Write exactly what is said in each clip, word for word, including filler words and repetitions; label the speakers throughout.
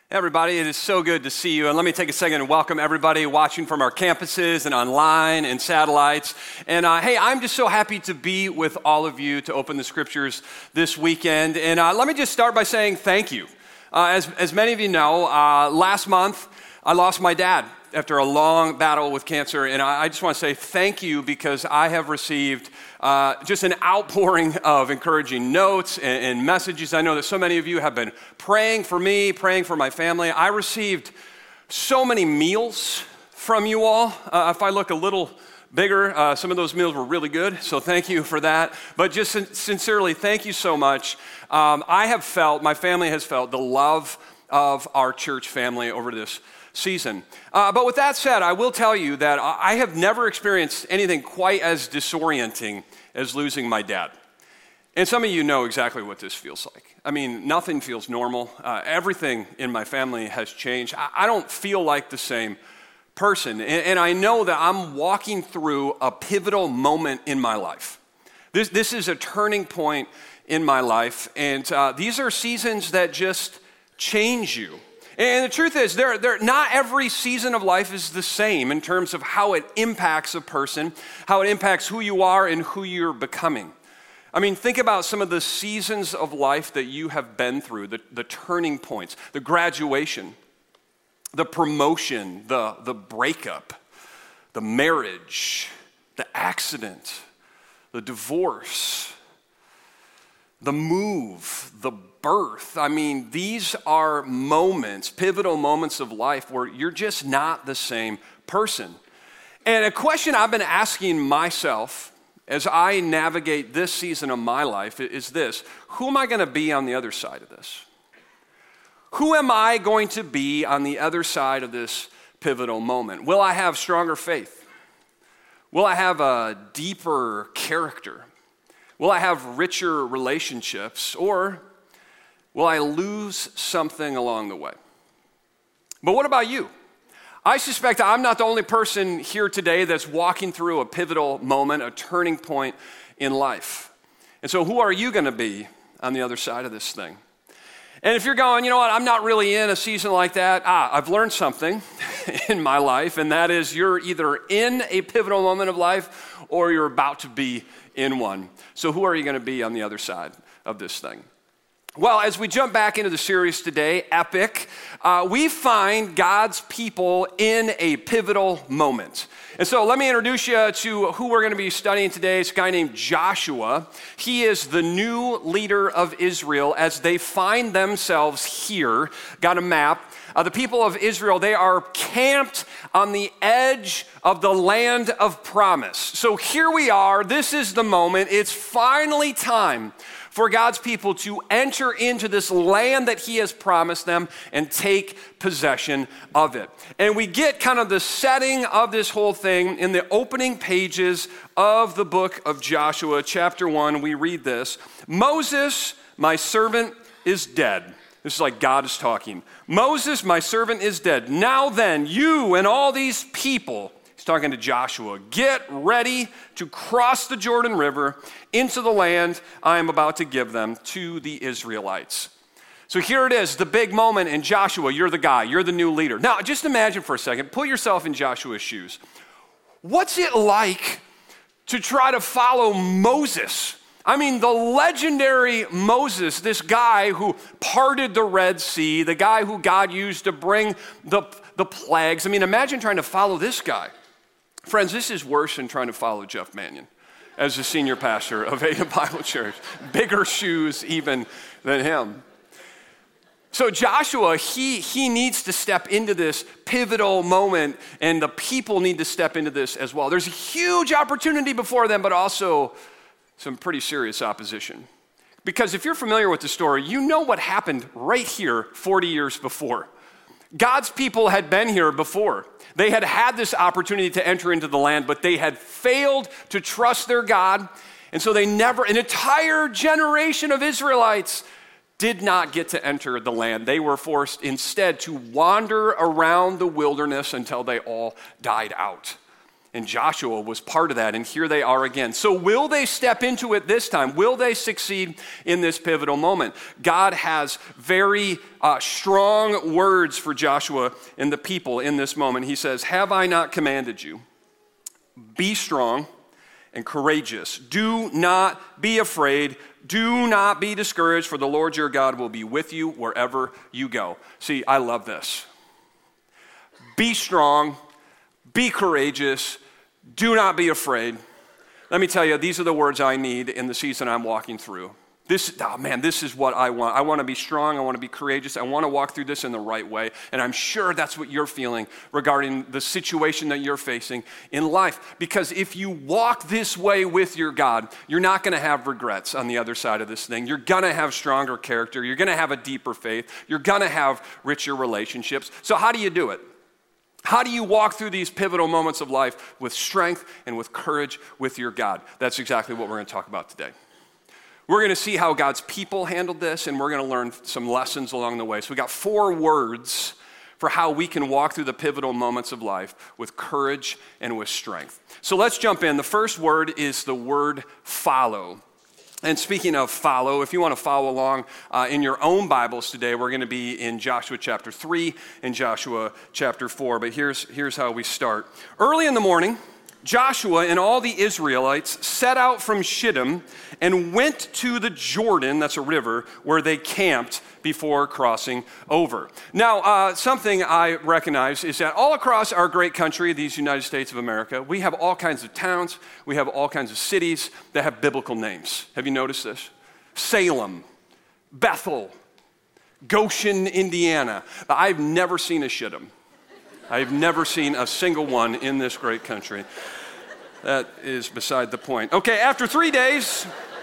Speaker 1: Everybody, it is so good to see you. And let me take a second and welcome everybody watching from our campuses and online and satellites. And uh, hey, I'm just so happy to be with all of you to open the scriptures this weekend. And uh, let me just start by saying thank you. Uh, as, as many of you know, uh, last month I lost my dad after a long battle with cancer. And I, I just want to say thank you because I have received uh, just an outpouring of encouraging notes and, and messages. I know that so many of you have been praying for me, praying for my family. I received so many meals from you all. Uh, if I look a little bigger, uh, some of those meals were really good, so thank you for that. But just sin- sincerely, thank you so much. Um, I have felt, my family has felt the love of our church family over this season. Uh, but with that said, I will tell you that I have never experienced anything quite as disorienting as losing my dad. And some of you know exactly what this feels like. I mean, nothing feels normal. Uh, everything in my family has changed. I, I don't feel like the same person. And, and I know that I'm walking through a pivotal moment in my life. This, this is a turning point in my life. And uh, these are seasons that just change you. And the truth is, there, there, not every season of life is the same in terms of how it impacts a person, how it impacts who you are and who you're becoming. I mean, think about some of the seasons of life that you have been through, the, the turning points, the graduation, the promotion, the, the breakup, the marriage, the accident, the divorce, the move, the birth. I mean, these are moments, pivotal moments of life where you're just not the same person. And a question I've been asking myself as I navigate this season of my life is this: who am I going to be on the other side of this? Who am I going to be on the other side of this pivotal moment? Will I have stronger faith? Will I have a deeper character? Will I have richer relationships, or will I lose something along the way? But what about you? I suspect I'm not the only person here today that's walking through a pivotal moment, a turning point in life. And so who are you going to be on the other side of this thing? And if you're going, you know what, I'm not really in a season like that, ah, I've learned something in my life, and that is you're either in a pivotal moment of life or you're about to be in one. So who are you going to be on the other side of this thing? Well, as we jump back into the series today, Epic, uh, we find God's people in a pivotal moment. And so let me introduce you to who we're going to be studying today. It's a guy named Joshua. He is the new leader of Israel as they find themselves here. Got a map. Uh, the people of Israel, they are camped on the edge of the land of promise. So here we are. This is the moment. It's finally time for God's people to enter into this land that he has promised them and take possession of it. And we get kind of the setting of this whole thing in the opening pages of the book of Joshua, chapter one. We read this: Moses, my servant, is dead. This is like God is talking. Moses, my servant, is dead. Now then, you and all these people, he's talking to Joshua, get ready to cross the Jordan River into the land I am about to give them to the Israelites. So here it is, the big moment in Joshua. You're the guy. You're the new leader. Now, just imagine for a second. Put yourself in Joshua's shoes. What's it like to try to follow Moses? I mean, the legendary Moses, this guy who parted the Red Sea, the guy who God used to bring the, the plagues. I mean, imagine trying to follow this guy. Friends, this is worse than trying to follow Jeff Mannion as the senior pastor of Ada Bible Church. Bigger shoes even than him. So Joshua, he, he needs to step into this pivotal moment, and the people need to step into this as well. There's a huge opportunity before them, but also some pretty serious opposition. Because if you're familiar with the story, you know what happened right here forty years before. God's people had been here before. They had had this opportunity to enter into the land, but they had failed to trust their God. And so they never, an entire generation of Israelites did not get to enter the land. They were forced instead to wander around the wilderness until they all died out. And Joshua was part of that, and here they are again. So will they step into it this time? Will they succeed in this pivotal moment? God has very uh, strong words for Joshua and the people in this moment. He says, have I not commanded you? Be strong and courageous. Do not be afraid. Do not be discouraged, for the Lord your God will be with you wherever you go. See, I love this. Be strong. Be courageous. Do not be afraid. Let me tell you, these are the words I need in the season I'm walking through. This, oh man, this is what I want. I want to be strong. I want to be courageous. I want to walk through this in the right way. And I'm sure that's what you're feeling regarding the situation that you're facing in life. Because if you walk this way with your God, you're not going to have regrets on the other side of this thing. You're going to have stronger character. You're going to have a deeper faith. You're going to have richer relationships. So how do you do it? How do you walk through these pivotal moments of life with strength and with courage with your God? That's exactly what we're going to talk about today. We're going to see how God's people handled this, and we're going to learn some lessons along the way. So we got four words for how we can walk through the pivotal moments of life with courage and with strength. So let's jump in. The first word is the word follow. And speaking of follow, if you want to follow along uh, in your own Bibles today, we're going to be in Joshua chapter three and Joshua chapter four. But here's, here's how we start. Early in the morning, Joshua and all the Israelites set out from Shittim and went to the Jordan, that's a river, where they camped before crossing over. Now, uh, something I recognize is that all across our great country, these United States of America, we have all kinds of towns, we have all kinds of cities that have biblical names. Have you noticed this? Salem, Bethel, Goshen, Indiana. I've never seen a Shittim. I've never seen a single one in this great country. That is beside the point. Okay, after three days,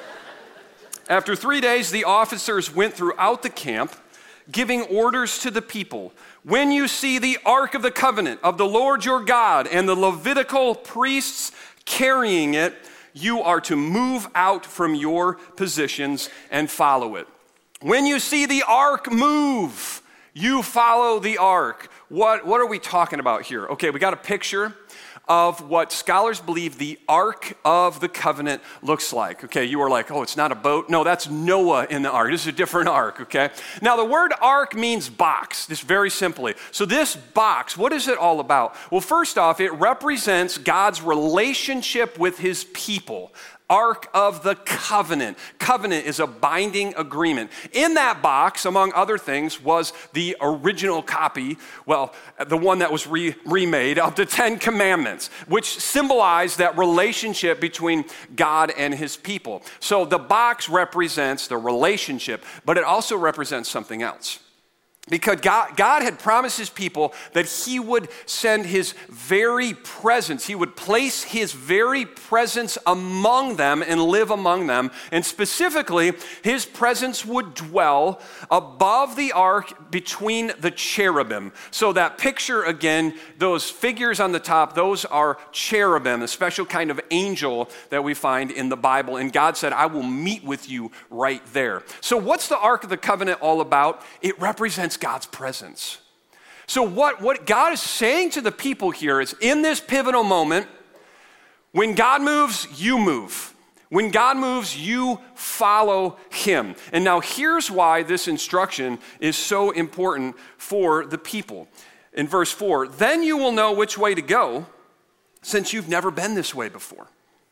Speaker 1: after three days, the officers went throughout the camp, giving orders to the people. When you see the Ark of the Covenant of the Lord your God and the Levitical priests carrying it, you are to move out from your positions and follow it. When you see the Ark move, you follow the Ark. What, what are we talking about here? Okay, we got a picture of what scholars believe the Ark of the Covenant looks like. Okay, you are like, oh, it's not a boat. No, that's Noah in the Ark. This is a different Ark, okay? Now, the word Ark means box, just very simply. So this box, what is it all about? Well, first off, it represents God's relationship with his people. Ark of the Covenant. Covenant is a binding agreement. In that box, among other things, was the original copy, well, the one that was re- remade of the Ten Commandments, which symbolized that relationship between God and his people. So the box represents the relationship, but it also represents something else. Because God, God had promised his people that he would send his very presence. He would place his very presence among them and live among them. And specifically, his presence would dwell above the ark between the cherubim. So that picture again, those figures on the top, those are cherubim, a special kind of angel that we find in the Bible. And God said, I will meet with you right there. So what's the Ark of the Covenant all about? It represents God's presence. So what, what God is saying to the people here is, in this pivotal moment, when God moves, you move. When God moves, you follow him. And now here's why this instruction is so important for the people. In verse four, then you will know which way to go, since you've never been this way before.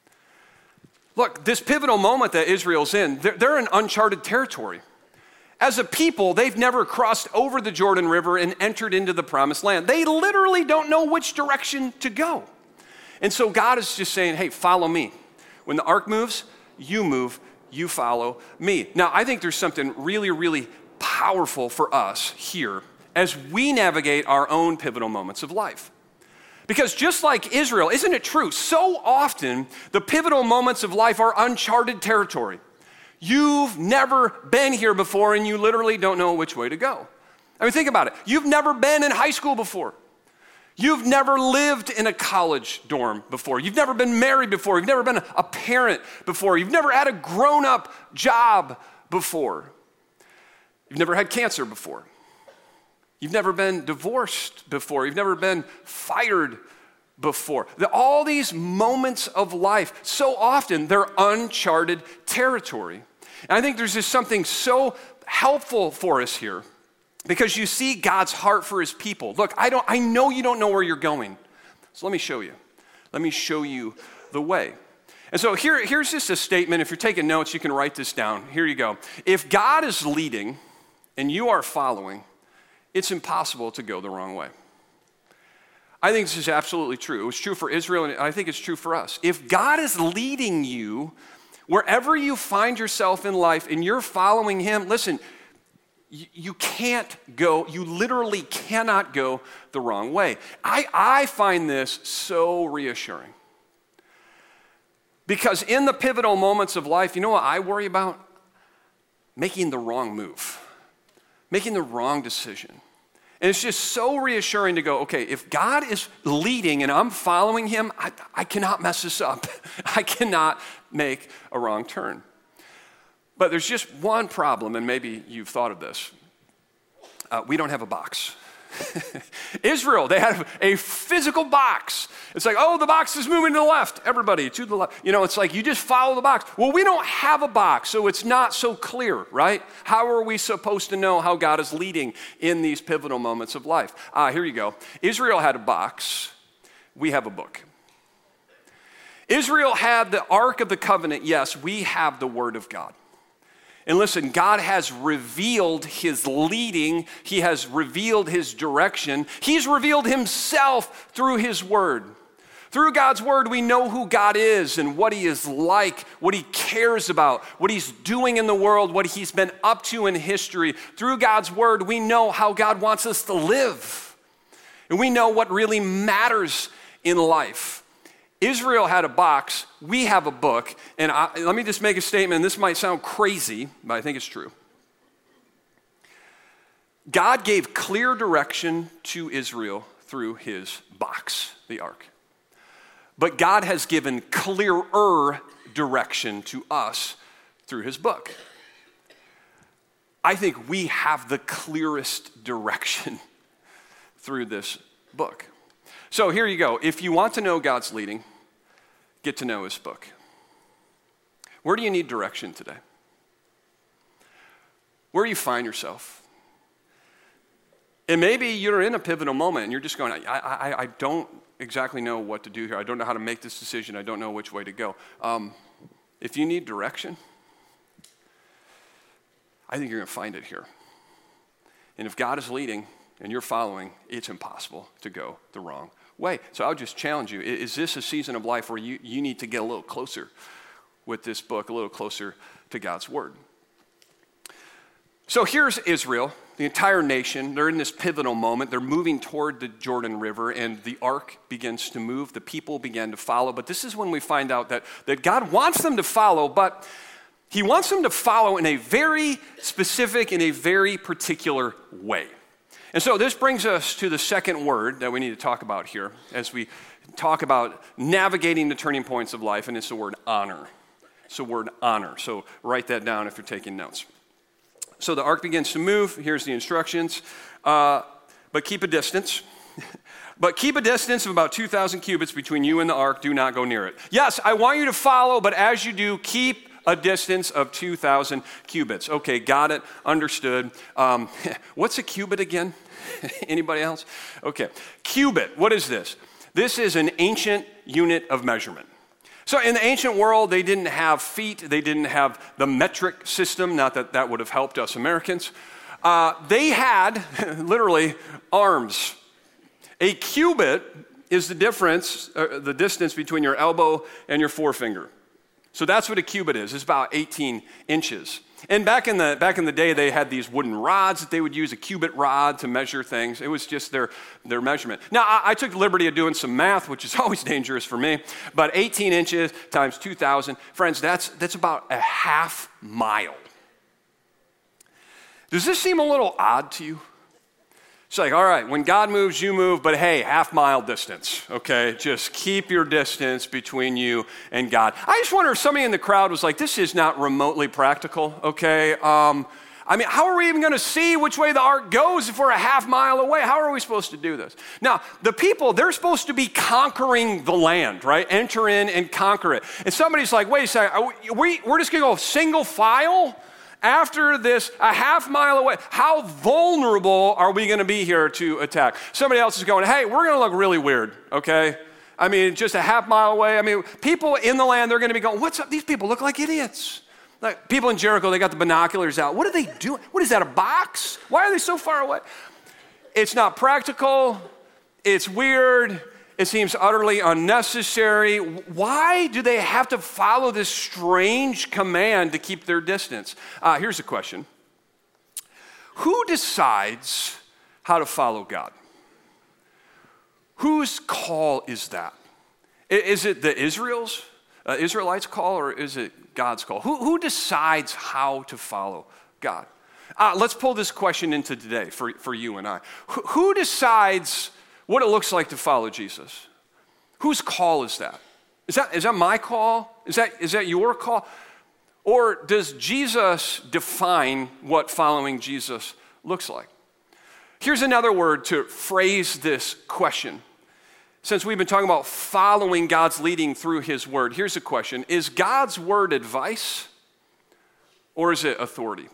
Speaker 1: Look, this pivotal moment that Israel's in, they're, they're in uncharted territory. As a people, they've never crossed over the Jordan River and entered into the promised land. They literally don't know which direction to go. And so God is just saying, hey, follow me. When the ark moves, you move, you follow me. Now, I think there's something really, really powerful for us here as we navigate our own pivotal moments of life. Because just like Israel, isn't it true? So often, the pivotal moments of life are uncharted territory. You've never been here before and you literally don't know which way to go. I mean, think about it. You've never been in high school before. You've never lived in a college dorm before. You've never been married before. You've never been a parent before. You've never had a grown-up job before. You've never had cancer before. You've never been divorced before. You've never been fired before. The, all these moments of life, so often they're uncharted territory. And I think there's just something so helpful for us here because you see God's heart for his people. Look, I don't I know you don't know where you're going. So let me show you. Let me show you the way. And so here, here's just a statement. If you're taking notes, you can write this down. Here you go. If God is leading and you are following, it's impossible to go the wrong way. I think this is absolutely true. It was true for Israel, and I think it's true for us. If God is leading you, wherever you find yourself in life and you're following him, listen, you, you can't go, you literally cannot go the wrong way. I, I find this so reassuring. Because in the pivotal moments of life, you know what I worry about? Making the wrong move, making the wrong decision. And it's just so reassuring to go, okay, if God is leading and I'm following him, I, I cannot mess this up. I cannot make a wrong turn. But there's just one problem, and maybe you've thought of this. Uh, we don't have a box. Israel, they had a physical box. It's like, oh, the box is moving to the left. Everybody to the left. You know, it's like you just follow the box. Well, we don't have a box, so it's not so clear, right? How are we supposed to know how God is leading in these pivotal moments of life? Ah, uh, here you go. Israel had a box. We have a book. Israel had the Ark of the Covenant. Yes, we have the Word of God. And listen, God has revealed his leading. He has revealed his direction. He's revealed himself through his word. Through God's word, we know who God is and what he is like, what he cares about, what he's doing in the world, what he's been up to in history. Through God's word, we know how God wants us to live. And we know what really matters in life. Israel had a box, we have a book, and I, let me just make a statement. This might sound crazy, but I think it's true. God gave clear direction to Israel through his box, the ark. But God has given clearer direction to us through his book. I think we have the clearest direction through this book. So here you go. If you want to know God's leading, get to know his book. Where do you need direction today? Where do you find yourself? And maybe you're in a pivotal moment and you're just going, I, I, I don't exactly know what to do here. I don't know how to make this decision. I don't know which way to go. Um, if you need direction, I think you're going to find it here. And if God is leading and you're following, it's impossible to go the wrong way. So I would just challenge you, is this a season of life where you, you need to get a little closer with this book, a little closer to God's word? So here's Israel, the entire nation. They're in this pivotal moment. They're moving toward the Jordan River, and the ark begins to move. The people begin to follow. But this is when we find out that, that God wants them to follow, but he wants them to follow in a very specific, in a very particular way. And so this brings us to the second word that we need to talk about here as we talk about navigating the turning points of life, and it's the word honor. It's the word honor. So write that down if you're taking notes. So the ark begins to move. Here's the instructions. Uh, but keep a distance. But keep a distance of about two thousand cubits between you and the ark. Do not go near it. Yes, I want you to follow, but as you do, keep a distance of two thousand cubits. Okay, got it, understood. Um, what's a cubit again? Anybody else? Okay, cubit, what is this? This is an ancient unit of measurement. So in the ancient world, they didn't have feet. They didn't have the metric system, not that that would have helped us Americans. Uh, they had, literally, arms. A cubit is the difference, uh, the distance between your elbow and your forefinger. So that's what a cubit is. It's about eighteen inches. And back in the back in the day, they had these wooden rods that they would use, a cubit rod to measure things. It was just their, their measurement. Now, I, I took the liberty of doing some math, which is always dangerous for me, but eighteen inches times two thousand, friends, that's, that's about a half mile. Does this seem a little odd to you? It's like, all right, when God moves, you move, but hey, half mile distance, okay? Just keep your distance between you and God. I just wonder if somebody in the crowd was like, this is not remotely practical, okay? Um, I mean, how are we even going to see which way the ark goes if we're a half mile away? How are we supposed to do this? Now, the people, they're supposed to be conquering the land, right? Enter in and conquer it. And somebody's like, wait a second, are we, we're just going to go single file after this, a half mile away? How vulnerable are we going to be here to attack? Somebody else is going, hey, we're going to look really weird, okay? I mean, just a half mile away. I mean, people in the land, they're going to be going, what's up? These people look like idiots. Like people in Jericho, they got the binoculars out. What are they doing? What is that, a box? Why are they so far away? It's not practical. It's weird. It seems utterly unnecessary. Why do they have to follow this strange command to keep their distance? Uh, here's a question. Who decides how to follow God? Whose call is that? Is it the Israel's, uh, Israelites' call, or is it God's call? Who, who decides how to follow God? Uh, let's pull this question into today for, for you and I. Who, who decides what it looks like to follow Jesus? Whose call is that? Is that, is that my call? Is that, is that your call? Or does Jesus define what following Jesus looks like? Here's another word to phrase this question. Since we've been talking about following God's leading through his word, here's a question. Is God's word advice or is it authority?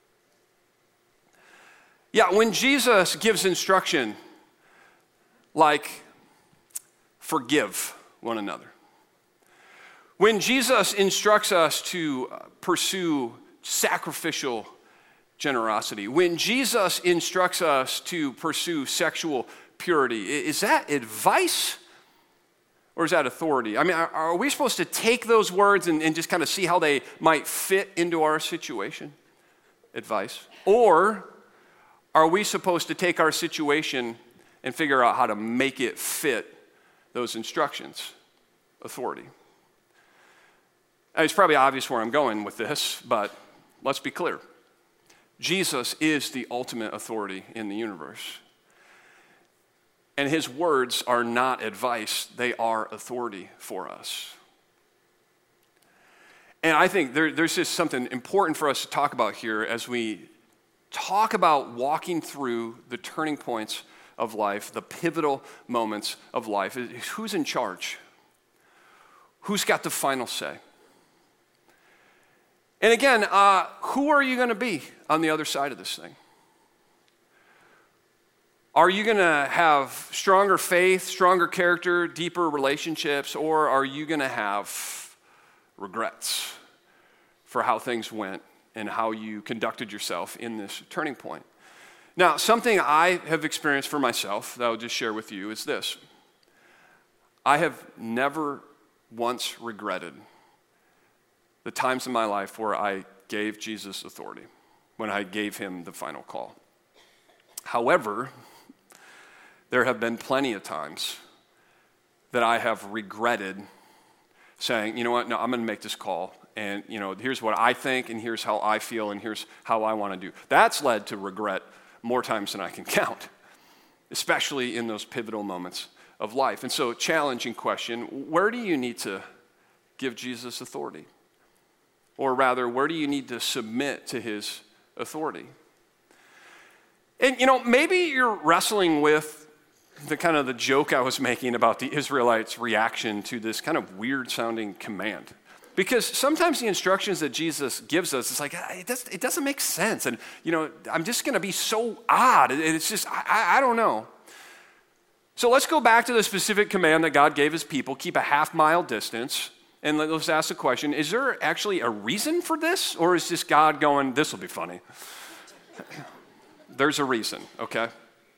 Speaker 1: Yeah, when Jesus gives instruction like forgive one another, when Jesus instructs us to pursue sacrificial generosity, when Jesus instructs us to pursue sexual purity, is that advice or is that authority? I mean, are, are we supposed to take those words and, and just kind of see how they might fit into our situation? Advice. Or are we supposed to take our situation and figure out how to make it fit those instructions? Authority. It's probably obvious where I'm going with this, but let's be clear. Jesus is the ultimate authority in the universe. And his words are not advice, they are authority for us. And I think there, there's just something important for us to talk about here as we talk about walking through the turning points of life, the pivotal moments of life. Who's in charge? Who's got the final say? And again, uh, who are you going to be on the other side of this thing? Are you going to have stronger faith, stronger character, deeper relationships, or are you going to have regrets for how things went and how you conducted yourself in this turning point? Now, something I have experienced for myself that I'll just share with you is this. I have never once regretted the times in my life where I gave Jesus authority, when I gave him the final call. However, there have been plenty of times that I have regretted saying, you know what, no, I'm going to make this call. And, you know, here's what I think, and here's how I feel, and here's how I want to do. That's led to regret more times than I can count, especially in those pivotal moments of life. And so, challenging question, where do you need to give Jesus authority? Or rather, where do you need to submit to his authority? And, you know, maybe you're wrestling with the kind of the joke I was making about the Israelites' reaction to this kind of weird-sounding command. Because sometimes the instructions that Jesus gives us, it's like, it, does, it doesn't make sense. And, you know, I'm just going to be so odd. And it's just, I, I don't know. So let's go back to the specific command that God gave his people, keep a half-mile distance. And let's ask the question, is there actually a reason for this? Or is just God going, this will be funny? There's a reason, okay?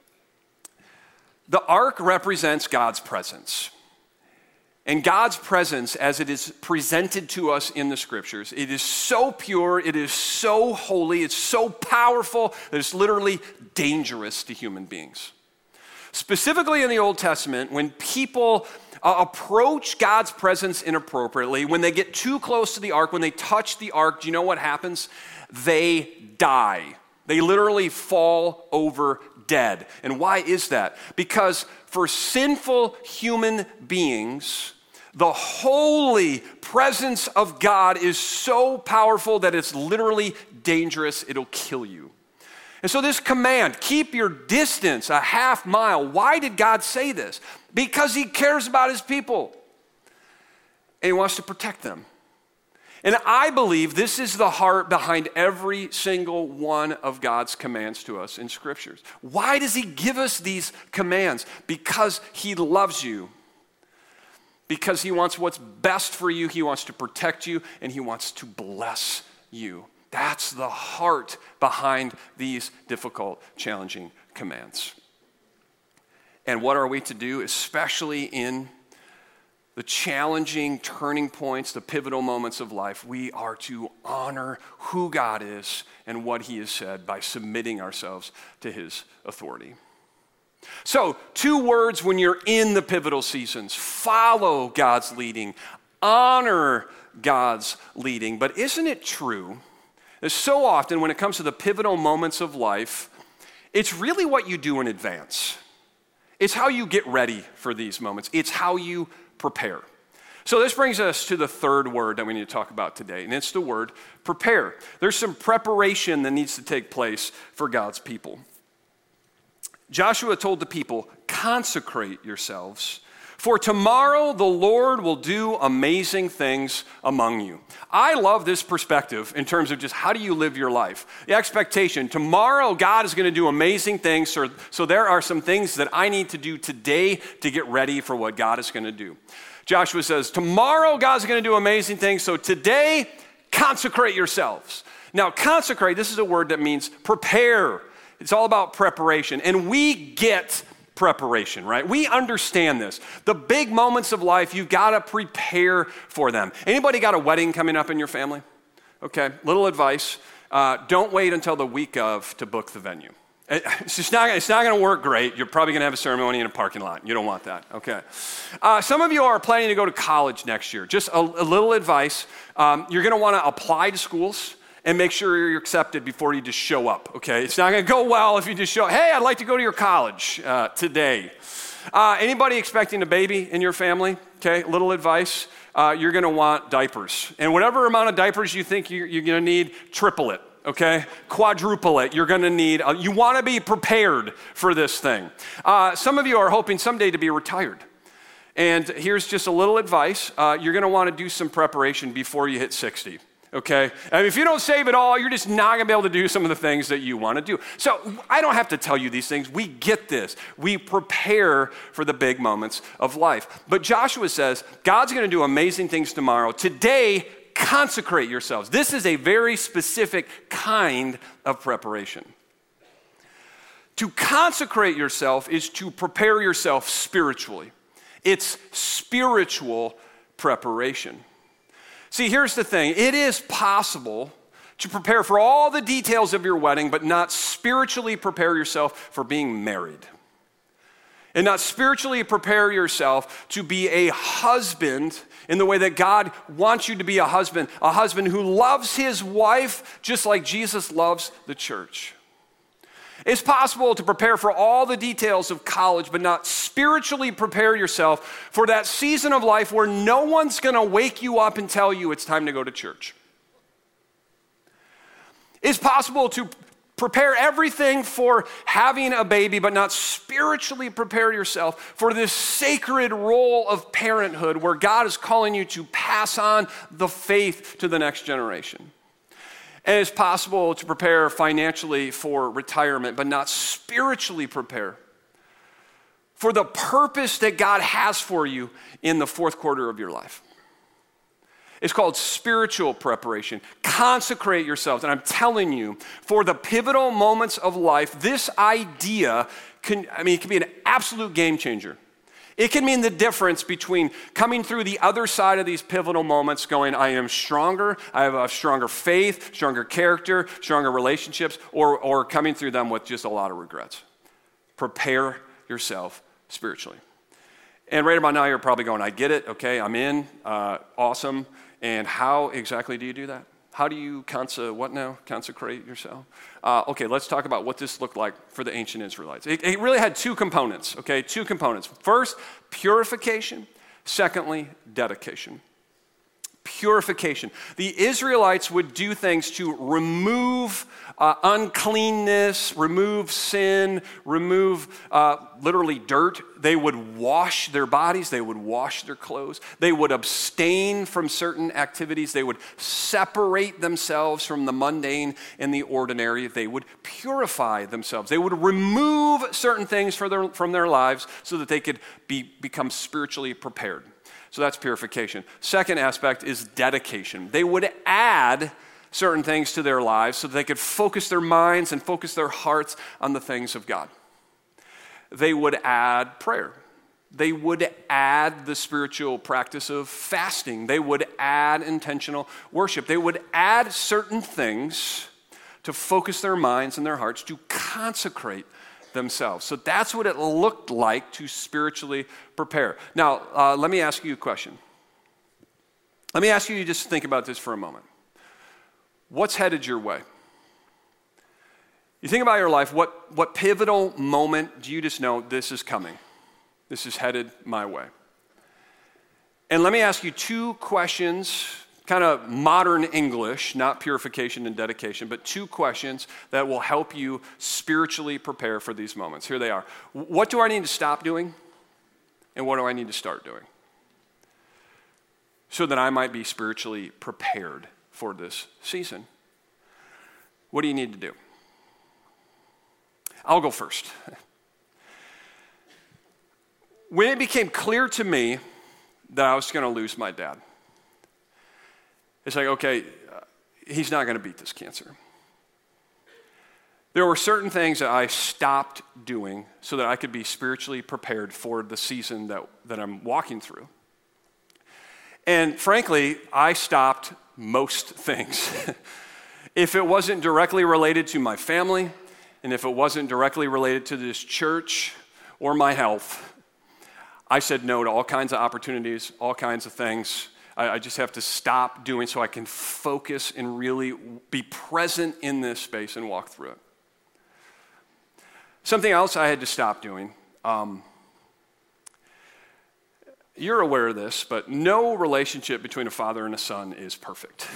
Speaker 1: The ark represents God's presence. And God's presence, as it is presented to us in the scriptures, it is so pure, it is so holy, it's so powerful that it's literally dangerous to human beings. Specifically in the Old Testament, when people uh, approach God's presence inappropriately, when they get too close to the ark, when they touch the ark, do you know what happens? They die. They literally fall over dead. And why is that? Because for sinful human beings, The holy presence of God is so powerful that it's literally dangerous. It'll kill you. And so this command, keep your distance a half mile. Why did God say this? Because he cares about his people. And he wants to protect them. And I believe this is the heart behind every single one of God's commands to us in scriptures. Why does he give us these commands? Because he loves you. Because he wants what's best for you. He wants to protect you, and he wants to bless you. That's the heart behind these difficult, challenging commands. And what are we to do, especially in the challenging turning points, the pivotal moments of life? We are to honor who God is and what he has said by submitting ourselves to his authority. So, two words when you're in the pivotal seasons: follow God's leading, honor God's leading. But isn't it true that so often when it comes to the pivotal moments of life, it's really what you do in advance. It's how you get ready for these moments. It's how you prepare. So this brings us to the third word that we need to talk about today, and it's the word prepare. There's some preparation that needs to take place for God's people. Joshua told the people, consecrate yourselves, for tomorrow the Lord will do amazing things among you. I love this perspective in terms of just how do you live your life. The expectation, tomorrow God is going to do amazing things, so, so there are some things that I need to do today to get ready for what God is going to do. Joshua says, tomorrow God's going to do amazing things, so today consecrate yourselves. Now, consecrate, this is a word that means prepare. It's all about preparation, and we get preparation, right? We understand this. The big moments of life, you've got to prepare for them. Anybody got a wedding coming up in your family? Okay, little advice. Uh, don't wait until the week of to book the venue. It's just not, it's not going to work great. You're probably going to have a ceremony in a parking lot. You don't want that, okay? Uh, some of you are planning to go to college next year. Just a, a little advice. Um, you're going to want to apply to schools and make sure you're accepted before you just show up, okay? It's not going to go well if you just show up. Hey, I'd like to go to your college uh, today. Uh, anybody expecting a baby in your family? Okay, little advice. Uh, you're going to want diapers. And whatever amount of diapers you think you're, you're going to need, triple it, okay? Quadruple it. You're going to need, uh, you want to be prepared for this thing. Uh, some of you are hoping someday to be retired. And here's just a little advice. Uh, you're going to want to do some preparation before you hit sixty. Okay? I mean, if you don't save it all, you're just not going to be able to do some of the things that you want to do. So I don't have to tell you these things. We get this. We prepare for the big moments of life. But Joshua says, God's going to do amazing things tomorrow. Today, consecrate yourselves. This is a very specific kind of preparation. To consecrate yourself is to prepare yourself spiritually. It's spiritual preparation. See, here's the thing. It is possible to prepare for all the details of your wedding, but not spiritually prepare yourself for being married. And not spiritually prepare yourself to be a husband in the way that God wants you to be a husband, a husband who loves his wife just like Jesus loves the church. It's possible to prepare for all the details of college, but not spiritually prepare yourself for that season of life where no one's going to wake you up and tell you it's time to go to church. It's possible to prepare everything for having a baby, but not spiritually prepare yourself for this sacred role of parenthood where God is calling you to pass on the faith to the next generation. And it's possible to prepare financially for retirement, but not spiritually prepare for the purpose that God has for you in the fourth quarter of your life. It's called spiritual preparation. Consecrate yourselves. And I'm telling you, for the pivotal moments of life, this idea can, I mean, it can be an absolute game changer. It can mean the difference between coming through the other side of these pivotal moments going, I am stronger, I have a stronger faith, stronger character, stronger relationships, or, or coming through them with just a lot of regrets. Prepare yourself spiritually. And right about now, you're probably going, I get it, okay, I'm in, uh, awesome. And how exactly do you do that? How do you consa- what now? consecrate yourself? Uh, okay, let's talk about what this looked like for the ancient Israelites. It, it really had two components, okay? Two components. First, purification. Secondly, dedication. Purification. The Israelites would do things to remove uh, uncleanness, remove sin, remove uh, literally dirt. They would wash their bodies. They would wash their clothes. They would abstain from certain activities. They would separate themselves from the mundane and the ordinary. They would purify themselves. They would remove certain things for their, from their lives so that they could be, become spiritually prepared. So that's purification. Second aspect is dedication. They would add certain things to their lives so that they could focus their minds and focus their hearts on the things of God. They would add prayer. They would add the spiritual practice of fasting. They would add intentional worship. They would add certain things to focus their minds and their hearts, to consecrate themselves. So that's what it looked like to spiritually prepare. Now, uh, let me ask you a question. Let me ask you to just think about this for a moment. What's headed your way? You think about your life, what, what pivotal moment do you just know this is coming? This is headed my way. And let me ask you two questions, kind of modern English, not purification and dedication, but two questions that will help you spiritually prepare for these moments. Here they are. What do I need to stop doing? And what do I need to start doing? So that I might be spiritually prepared for this season. What do you need to do? I'll go first. When it became clear to me that I was going to lose my dad, it's like, okay, uh, he's not going to beat this cancer. There were certain things that I stopped doing so that I could be spiritually prepared for the season that, that I'm walking through. And frankly, I stopped most things. If it wasn't directly related to my family, and if it wasn't directly related to this church or my health, I said no to all kinds of opportunities, all kinds of things. I, I just have to stop doing so I can focus and really be present in this space and walk through it. Something else I had to stop doing. Um, you're aware of this, but no relationship between a father and a son is perfect.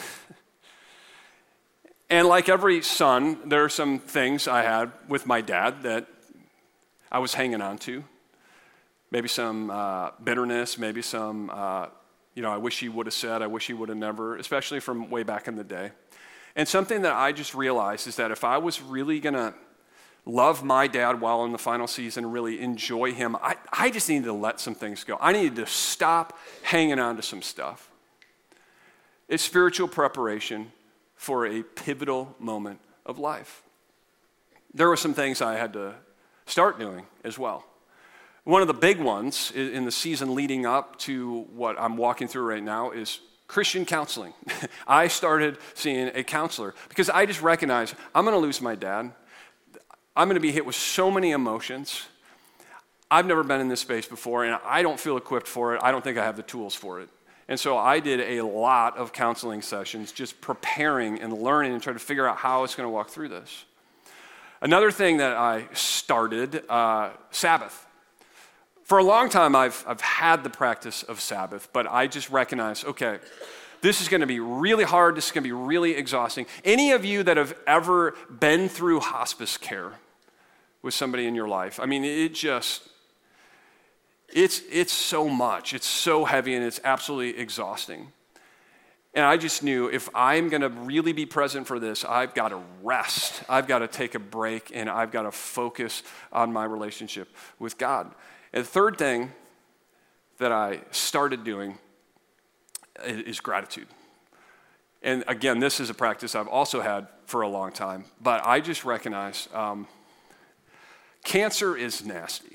Speaker 1: And like every son, there are some things I had with my dad that I was hanging on to. Maybe some uh, bitterness, maybe some, uh, you know, I wish he would have said, I wish he would have never, especially from way back in the day. And something that I just realized is that if I was really going to love my dad while in the final season, really enjoy him, I, I just needed to let some things go. I needed to stop hanging on to some stuff. It's spiritual preparation for a pivotal moment of life. There were some things I had to start doing as well. One of the big ones in the season leading up to what I'm walking through right now is Christian counseling. I started seeing a counselor because I just recognized I'm going to lose my dad. I'm going to be hit with so many emotions. I've never been in this space before, and I don't feel equipped for it. I don't think I have the tools for it. And so I did a lot of counseling sessions, just preparing and learning and trying to figure out how I was going to walk through this. Another thing that I started, uh, Sabbath. For a long time, I've, I've had the practice of Sabbath, but I just recognized, okay, this is going to be really hard. This is going to be really exhausting. Any of you that have ever been through hospice care with somebody in your life, I mean, it just, it's, it's so much. It's so heavy, and it's absolutely exhausting. And I just knew if I'm going to really be present for this, I've got to rest. I've got to take a break, and I've got to focus on my relationship with God. And the third thing that I started doing is gratitude. And again, this is a practice I've also had for a long time, but I just recognize um, cancer is nasty.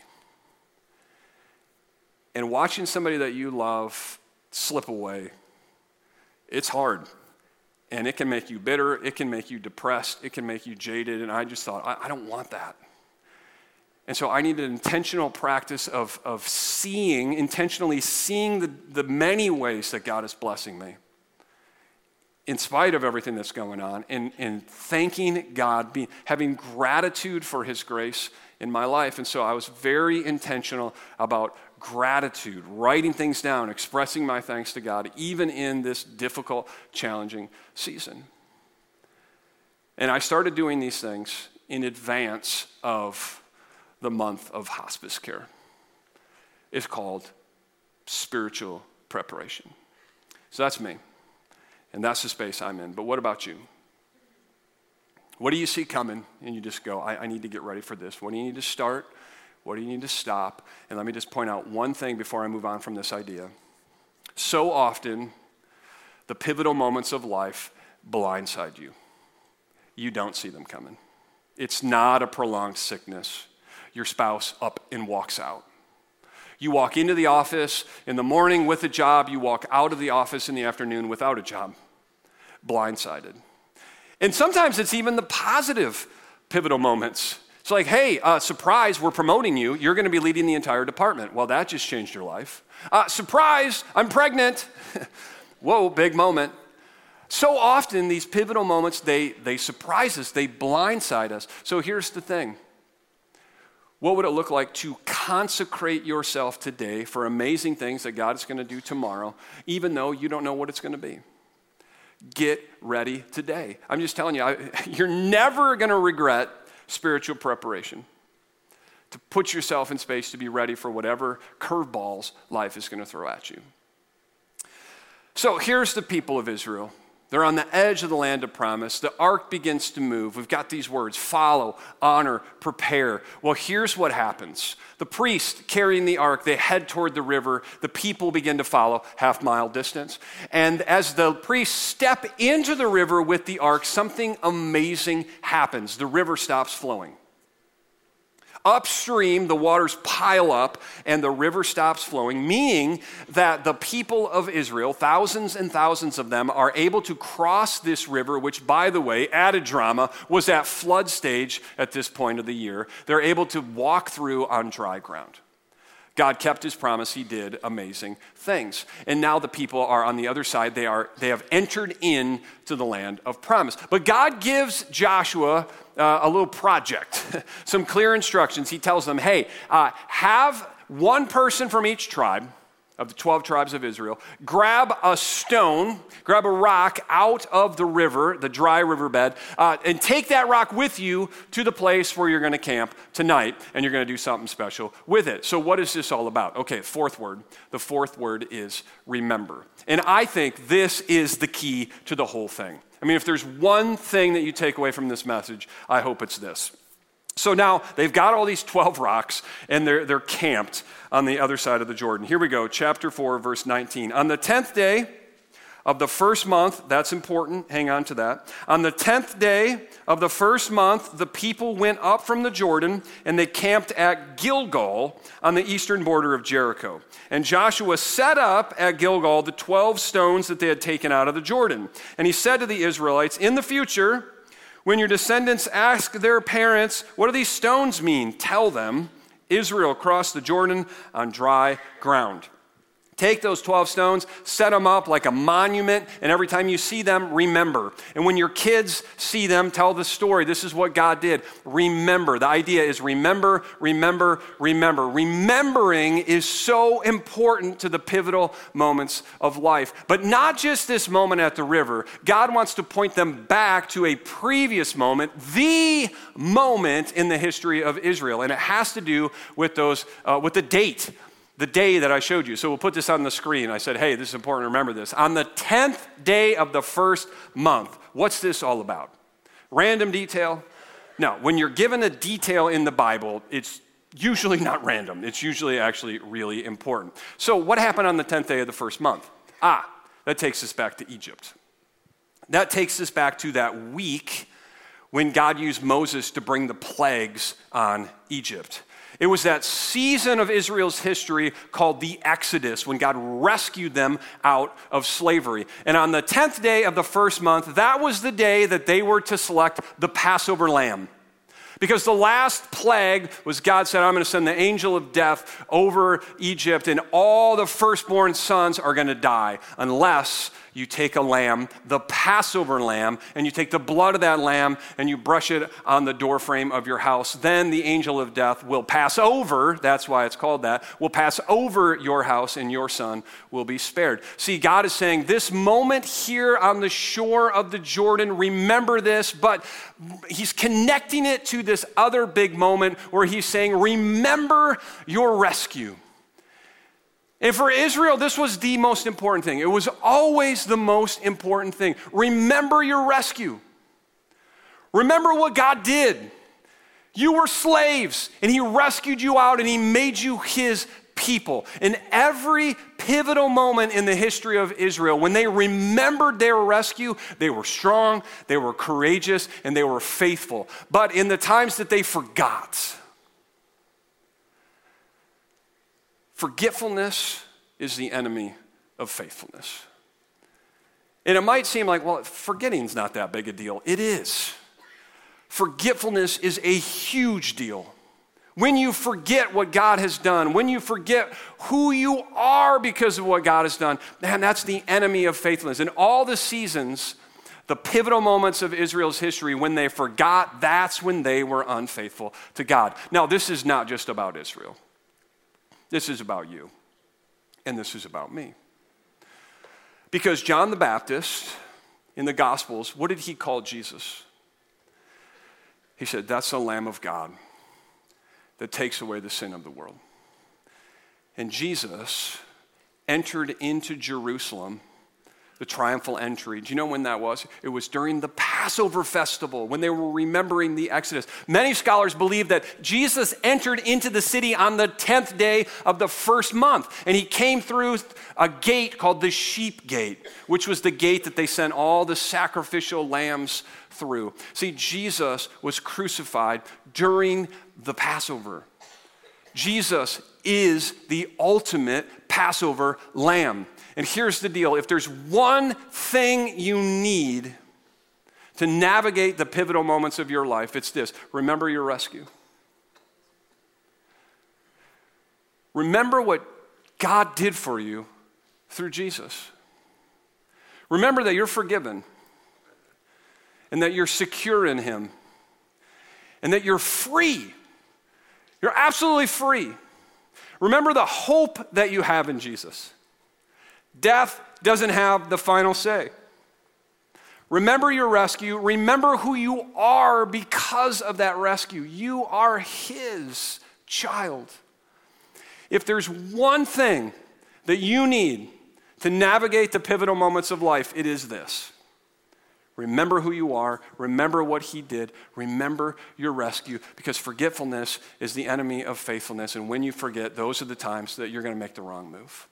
Speaker 1: And watching somebody that you love slip away, it's hard. And it can make you bitter, it can make you depressed, it can make you jaded, and I just thought, I, I don't want that. And so I need an intentional practice of, of seeing, intentionally seeing the, the many ways that God is blessing me in spite of everything that's going on, and, and thanking God, being, having gratitude for his grace in my life. And so I was very intentional about gratitude, writing things down, expressing my thanks to God, even in this difficult, challenging season. And I started doing these things in advance of the month of hospice care. It's called spiritual preparation. So that's me, and that's the space I'm in. But what about you? What do you see coming, and you just go, I, I need to get ready for this? What do you need to start? What do you need to stop? And let me just point out one thing before I move on from this idea. So often, the pivotal moments of life blindside you. You don't see them coming. It's not a prolonged sickness. Your spouse up and walks out. You walk into the office in the morning with a job. You walk out of the office in the afternoon without a job. Blindsided. And sometimes it's even the positive pivotal moments. It's like, hey, uh, surprise, we're promoting you. You're going to be leading the entire department. Well, that just changed your life. Uh, surprise, I'm pregnant. Whoa, big moment. So often these pivotal moments, they, they surprise us. They blindside us. So here's the thing. What would it look like to consecrate yourself today for amazing things that God is going to do tomorrow, even though you don't know what it's going to be? Get ready today. I'm just telling you, I, you're never going to regret spiritual preparation. To put yourself in space to be ready for whatever curveballs life is going to throw at you. So here's the people of Israel. They're on the edge of the land of promise. The ark begins to move. We've got these words, follow, honor, prepare. Well, here's what happens. The priest carrying the ark, they head toward the river. The people begin to follow half mile distance. And as the priests step into the river with the ark, something amazing happens. The river stops flowing. Upstream, the waters pile up and the river stops flowing, meaning that the people of Israel, thousands and thousands of them, are able to cross this river, which, by the way, added drama, was at flood stage at this point of the year. They're able to walk through on dry ground. God kept his promise. He did amazing things. And now the people are on the other side. They are they have entered into the land of promise. But God gives Joshua uh, a little project, some clear instructions. He tells them, hey, uh, have one person from each tribe of the twelve tribes of Israel, grab a stone, grab a rock out of the river, the dry riverbed, uh, and take that rock with you to the place where you're going to camp tonight, and you're going to do something special with it. So what is this all about? Okay, fourth word. The fourth word is remember. And I think this is the key to the whole thing. I mean, if there's one thing that you take away from this message, I hope it's this. So now they've got all these twelve rocks, and they're, they're camped on the other side of the Jordan. Here we go, chapter four, verse nineteen. On the tenth day of the first month, that's important, hang on to that. On the tenth day of the first month, the people went up from the Jordan, and they camped at Gilgal on the eastern border of Jericho. And Joshua set up at Gilgal the twelve stones that they had taken out of the Jordan. And he said to the Israelites, in the future, when your descendants ask their parents, what do these stones mean? Tell them, Israel crossed the Jordan on dry ground. Take those twelve stones, set them up like a monument, and every time you see them, remember. And when your kids see them, tell the story. This is what God did. Remember. The idea is remember, remember, remember. Remembering is so important to the pivotal moments of life. But not just this moment at the river. God wants to point them back to a previous moment, the moment in the history of Israel. And it has to do with those, uh, with the date. The day that I showed you. So we'll put this on the screen. I said, hey, this is important to remember this. On the tenth day of the first month. What's this all about? Random detail? No, when you're given a detail in the Bible, it's usually not random. It's usually actually really important. So what happened on the tenth day of the first month? Ah, that takes us back to Egypt. That takes us back to that week when God used Moses to bring the plagues on Egypt. It was that season of Israel's history called the Exodus, when God rescued them out of slavery. And on the tenth day of the first month, that was the day that they were to select the Passover lamb. Because the last plague was God said, I'm going to send the angel of death over Egypt, and all the firstborn sons are going to die unless you take a lamb, the Passover lamb, and you take the blood of that lamb and you brush it on the doorframe of your house. Then the angel of death will pass over, that's why it's called that, will pass over your house and your son will be spared. See, God is saying this moment here on the shore of the Jordan, remember this, but he's connecting it to this other big moment where he's saying, remember your rescue. And for Israel, this was the most important thing. It was always the most important thing. Remember your rescue. Remember what God did. You were slaves, and he rescued you out, and he made you his people. In every pivotal moment in the history of Israel, when they remembered their rescue, they were strong, they were courageous, and they were faithful. But in the times that they forgot, forgetfulness is the enemy of faithfulness. And it might seem like, well, forgetting's not that big a deal. It is. Forgetfulness is a huge deal. When you forget what God has done, when you forget who you are because of what God has done, man, that's the enemy of faithfulness. In all the seasons, the pivotal moments of Israel's history, when they forgot, that's when they were unfaithful to God. Now, this is not just about Israel. This is about you, and this is about me. Because John the Baptist, in the Gospels, what did he call Jesus? He said, that's the Lamb of God that takes away the sin of the world. And Jesus entered into Jerusalem, the triumphal entry. Do you know when that was? It was during the Passover festival, when they were remembering the Exodus. Many scholars believe that Jesus entered into the city on the tenth day of the first month, and he came through a gate called the Sheep Gate, which was the gate that they sent all the sacrificial lambs through. See, Jesus was crucified during the Passover. Jesus is the ultimate Passover lamb. And here's the deal. If there's one thing you need to navigate the pivotal moments of your life, it's this. Remember your rescue. Remember what God did for you through Jesus. Remember that you're forgiven and that you're secure in him and that you're free. You're absolutely free. Remember the hope that you have in Jesus. Death doesn't have the final say. Remember your rescue. Remember who you are because of that rescue. You are his child. If there's one thing that you need to navigate the pivotal moments of life, it is this. Remember who you are. Remember what he did. Remember your rescue, because forgetfulness is the enemy of faithfulness. And when you forget, those are the times that you're going to make the wrong move.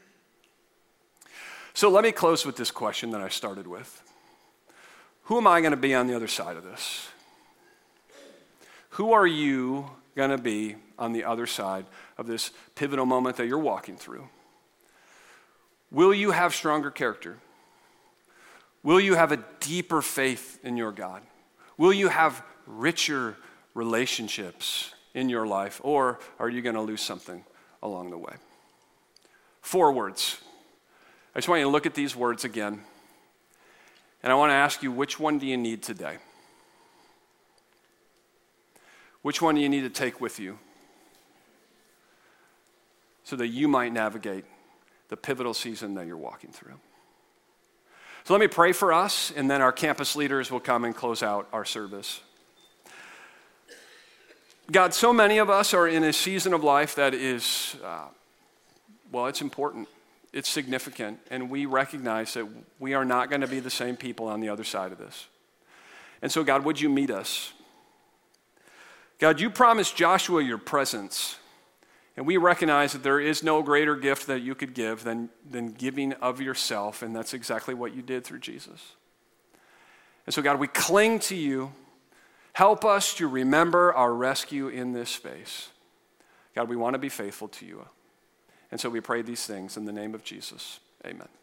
Speaker 1: So let me close with this question that I started with. Who am I going to be on the other side of this? Who are you going to be on the other side of this pivotal moment that you're walking through? Will you have stronger character? Will you have a deeper faith in your God? Will you have richer relationships in your life? Or are you going to lose something along the way? Four words. I just want you to look at these words again. And I want to ask you, which one do you need today? Which one do you need to take with you so that you might navigate the pivotal season that you're walking through? So let me pray for us, and then our campus leaders will come and close out our service. God, so many of us are in a season of life that is, uh, well, it's important. It's significant, and we recognize that we are not going to be the same people on the other side of this. And so, God, would you meet us? God, you promised Joshua your presence, and we recognize that there is no greater gift that you could give than, than giving of yourself, and that's exactly what you did through Jesus. And so, God, we cling to you. Help us to remember our rescue in this space. God, we want to be faithful to you. And so we pray these things in the name of Jesus. Amen.